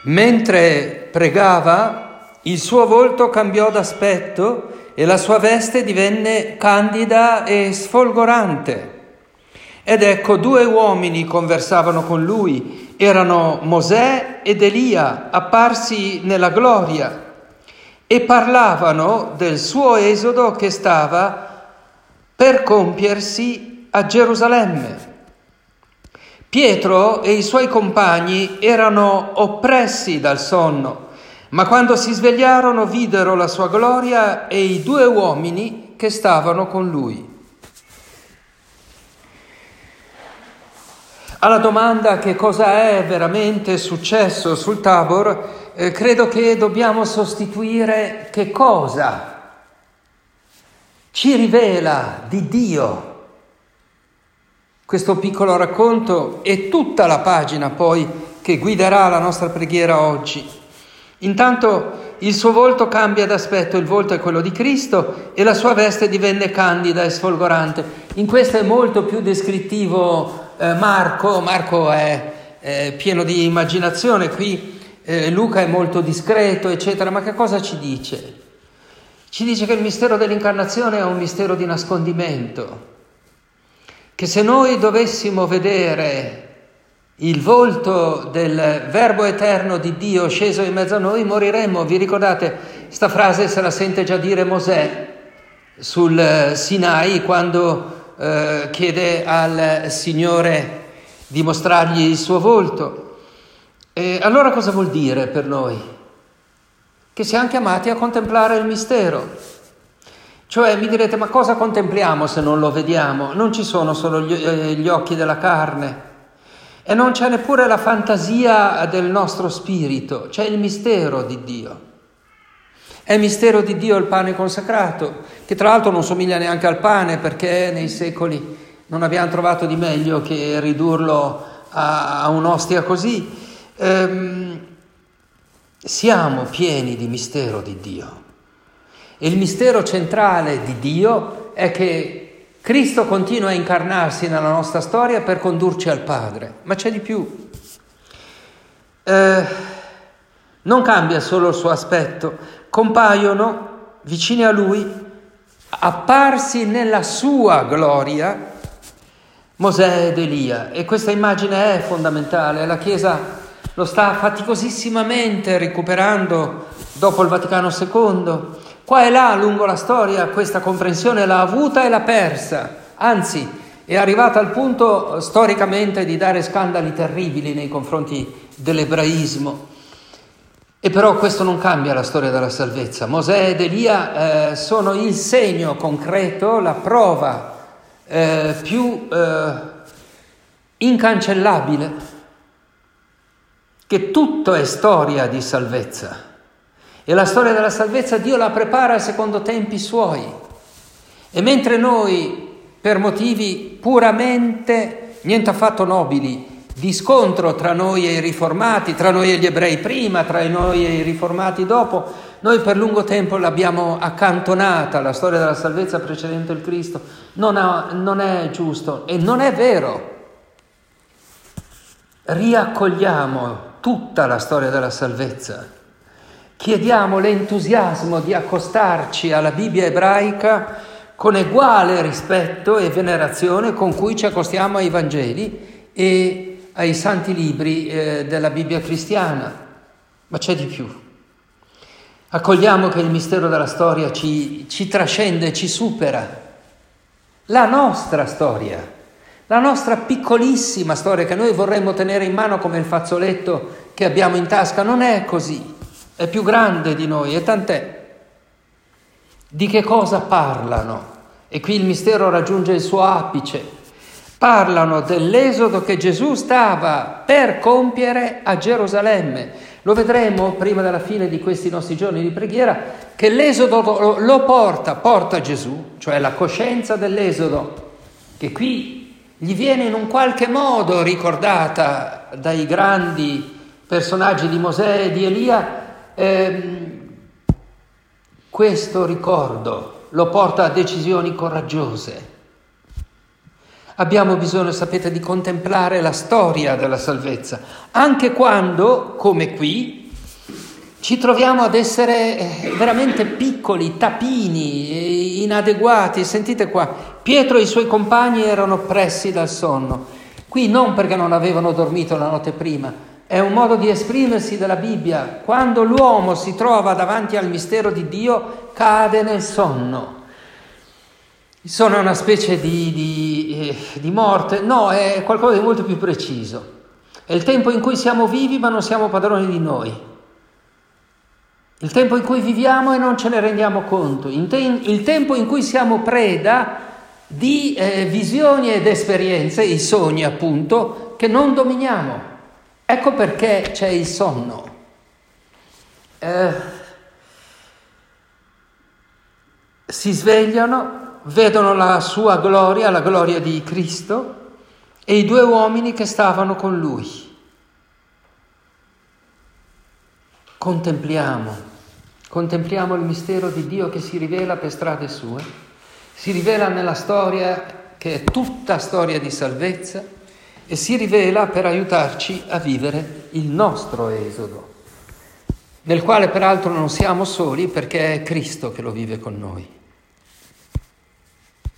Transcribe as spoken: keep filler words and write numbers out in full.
Mentre pregava, il suo volto cambiò d'aspetto e la sua veste divenne candida e sfolgorante. Ed ecco, due uomini conversavano con lui, erano Mosè ed Elia, apparsi nella gloria, e parlavano del suo esodo che stava per compiersi a Gerusalemme. Pietro e i suoi compagni erano oppressi dal sonno, ma quando si svegliarono videro la sua gloria e i due uomini che stavano con lui. Alla domanda che cosa è veramente successo sul Tabor, eh, credo che dobbiamo sostituire che cosa ci rivela di Dio. Questo piccolo racconto e tutta la pagina poi che guiderà la nostra preghiera oggi. Intanto il suo volto cambia d'aspetto, il volto è quello di Cristo e la sua veste divenne candida e sfolgorante. In questo è molto più descrittivo eh, Marco, Marco è eh, pieno di immaginazione, qui eh, Luca è molto discreto, eccetera, ma che cosa ci dice? Ci dice che il mistero dell'incarnazione è un mistero di nascondimento, che se noi dovessimo vedere il volto del Verbo eterno di Dio sceso in mezzo a noi, moriremmo. Vi ricordate, sta frase se la sente già dire Mosè sul Sinai quando eh, chiede al Signore di mostrargli il suo volto. E allora cosa vuol dire per noi? Che siamo chiamati a contemplare il mistero. Cioè mi direte, ma cosa contempliamo se non lo vediamo? Non ci sono solo gli, eh, gli occhi della carne e non c'è neppure la fantasia del nostro spirito, c'è il mistero di Dio. È il mistero di Dio il pane consacrato, che tra l'altro non somiglia neanche al pane perché nei secoli non abbiamo trovato di meglio che ridurlo a, a un'ostia così. Ehm, siamo pieni di mistero di Dio. E il mistero centrale di Dio è che Cristo continua a incarnarsi nella nostra storia per condurci al Padre, ma c'è di più. Eh, non cambia solo il suo aspetto, compaiono vicini a Lui, apparsi nella sua gloria, Mosè ed Elia. E questa immagine è fondamentale, la Chiesa lo sta faticosissimamente recuperando dopo il Vaticano secondo. Qua e là, lungo la storia, questa comprensione l'ha avuta e l'ha persa, anzi è arrivata al punto storicamente di dare scandali terribili nei confronti dell'ebraismo. E però questo non cambia la storia della salvezza. Mosè ed Elia eh, sono il segno concreto, la prova eh, più eh, incancellabile che tutto è storia di salvezza. E la storia della salvezza Dio la prepara secondo tempi suoi. E mentre noi, per motivi puramente niente affatto nobili, di scontro tra noi e i riformati, tra noi e gli ebrei prima, tra noi e i riformati dopo, noi per lungo tempo l'abbiamo accantonata, la storia della salvezza precedente il Cristo, non, ha, non è giusto e non è vero. Riaccogliamo tutta la storia della salvezza. Chiediamo l'entusiasmo di accostarci alla Bibbia ebraica con uguale rispetto e venerazione con cui ci accostiamo ai Vangeli e ai santi libri eh, della Bibbia cristiana. Ma c'è di più. Accogliamo che il mistero della storia ci, ci trascende, ci supera. La nostra storia, la nostra piccolissima storia che noi vorremmo tenere in mano come il fazzoletto che abbiamo in tasca, non è così. È più grande di noi, e tant'è. Di che cosa parlano? E qui il mistero raggiunge il suo apice. Parlano dell'esodo che Gesù stava per compiere a Gerusalemme. Lo vedremo prima della fine di questi nostri giorni di preghiera, che l'esodo lo porta, porta Gesù, cioè la coscienza dell'esodo, che qui gli viene in un qualche modo ricordata dai grandi personaggi di Mosè e di Elia. Eh, questo ricordo lo porta a decisioni coraggiose, Abbiamo bisogno, sapete, di contemplare la storia della salvezza, anche quando, come qui, ci troviamo ad essere veramente piccoli, tapini, inadeguati. Sentite qua, Pietro e i suoi compagni erano oppressi dal sonno. Qui non perché non avevano dormito la notte prima, è un modo di esprimersi della Bibbia. Quando l'uomo si trova davanti al mistero di Dio, cade nel sonno. Sono una specie di, di, eh, di morte? No, è qualcosa di molto più preciso. È il tempo in cui siamo vivi ma non siamo padroni di noi. Il tempo in cui viviamo e non ce ne rendiamo conto. Il tempo in cui siamo preda di eh, visioni ed esperienze, i sogni appunto, che non dominiamo. Ecco perché c'è il sonno. Eh, si svegliano, vedono la sua gloria, la gloria di Cristo e i due uomini che stavano con lui. Contempliamo, contempliamo il mistero di Dio che si rivela per strade sue, si rivela nella storia che è tutta storia di salvezza e si rivela per aiutarci a vivere il nostro esodo, nel quale peraltro non siamo soli perché è Cristo che lo vive con noi.